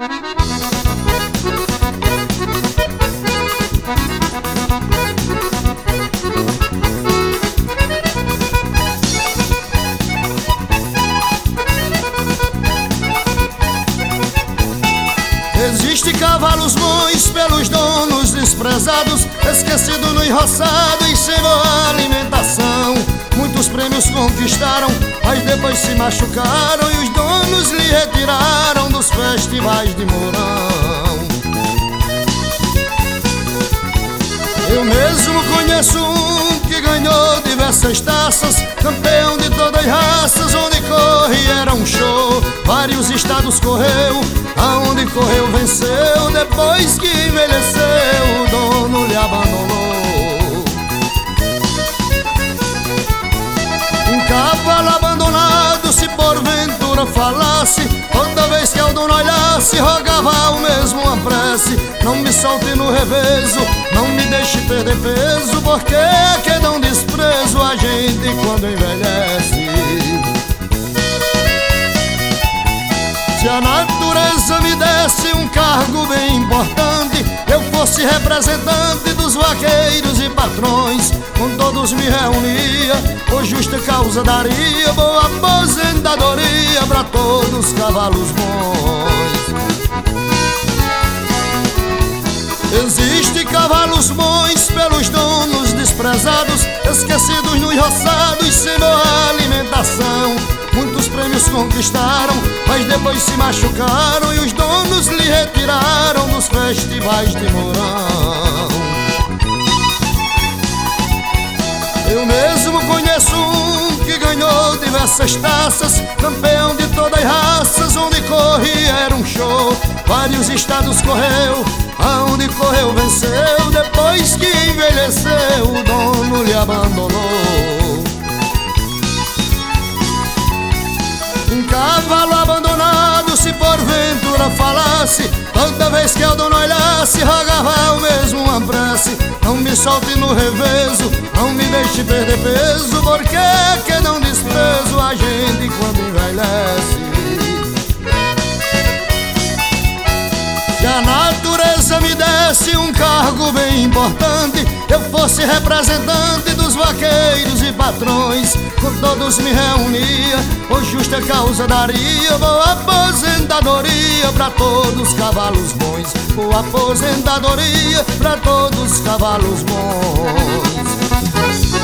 Existem cavalos bons pelos donos desprezados, esquecido no enroçado e sem boa alimentação. Muitos prêmios conquistaram, mas depois se machucaram e os donos lhe retiraram dos festivais de Mourão. Eu mesmo conheço um que ganhou diversas taças, campeão de todas as raças, onde corre era um show. Vários estados correu, aonde correu venceu. Depois que envelheceu, o dono lhe abandonou. Um cavalo abandonado, se porventura falasse, toda vez que o dono olhasse, rogava o mesmo uma prece: não me solte no revezo, não me deixe perder peso, porque é que dá um desprezo a gente quando envelhece. Se a natureza me desse um cargo bem importante, eu fosse representante dos vaqueiros e patrões, com todos me reunia, por justa causa daria boa aposentadoria pra todos os cavalos bons. Existem cavalos bons pelos donos desprezados, esquecidos nos roçados sem boa alimentação. Muitos prêmios conquistaram, mas depois se machucaram e os donos lhe retiraram dos festivais de Mourão. Eu mesmo conheço um que ganhou diversas taças, campeão de todas as raças, onde corria era um show. Vários estados correu, aonde correu venceu. Depois que envelheceu, o dono lhe abandonou. Um cavalo abandonado, se porventura falasse, toda vez que o dono olhasse, rogava o mesmo uma prece: não me solte no revezo, não me deixe perder peso, porque é que não desprezo a gente quando envelhece. Se a natureza me desse um cargo bem importante, eu fosse representante dos vaqueiros e patrões, com todos me reunia, por justa causa daria boa aposentadoria pra todos os cavalos bons, boa aposentadoria pra todos os cavalos bons.